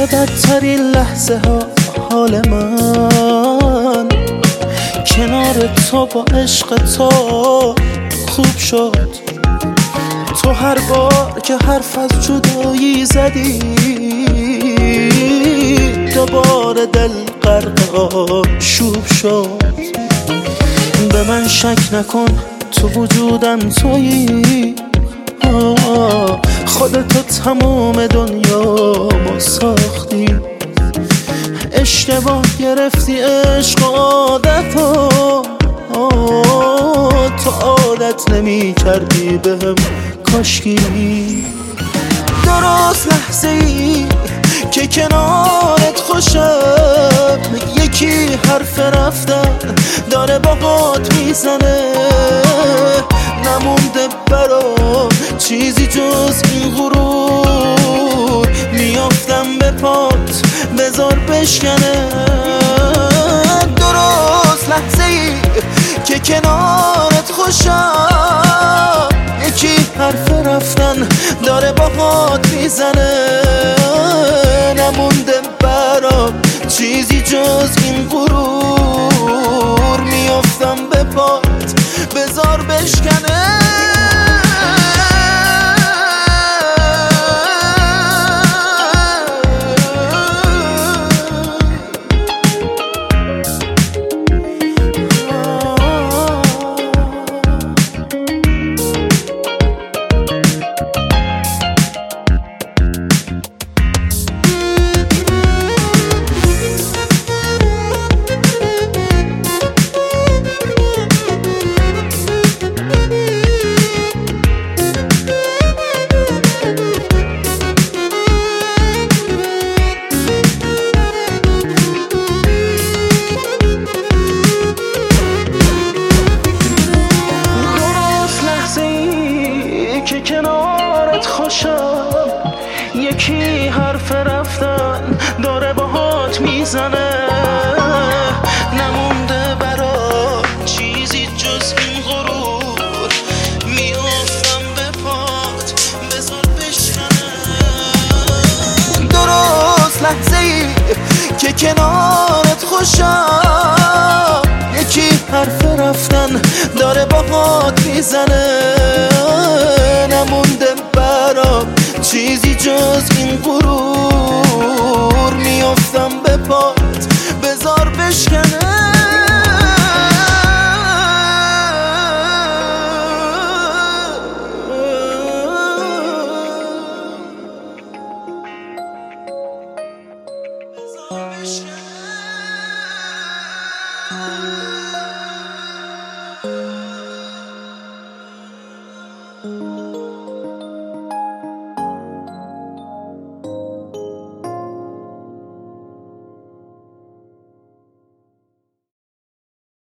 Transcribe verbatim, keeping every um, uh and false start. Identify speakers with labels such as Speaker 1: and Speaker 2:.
Speaker 1: توی بدترین لحظه ها حال من کنار تو با عشق تو خوب شد. تو هر بار که حرف از جدایی زدی دوباره دل غرق آشوب شد. به من شک نکن تو وجودم تویی، خودتو تمام دنیا ما ساختی. اشتباه گرفتی عشق و عادتو، تو عادت نمی کردی بهم کاشکی. درست لحظه ای که کنارت خوشم یکی حرف رفتن داره باهات میزنه. نمونده برام چیزی جز این غرور، میافتم به پات بذار بشکنه. درست لحظه ای که کنارت خوشم یکی حرف رفتن داره باهات میزنه. نمونده برام چیزی جز این غرور، میافتم به پات بذار بشکنه. که کنارت خوشم یکی حرف رفتن داره باهات میزنه. نمونده برا چیزی جز این غرور، میافتم به پات بذار بشکنه. درست لحظه ای که کنارت خوشم یکی حرف رفتن داره باهات میزنه. نمونده برام چیزی جز این غرور، میافتم به پات بذار بشکنه. بذار بشکنه.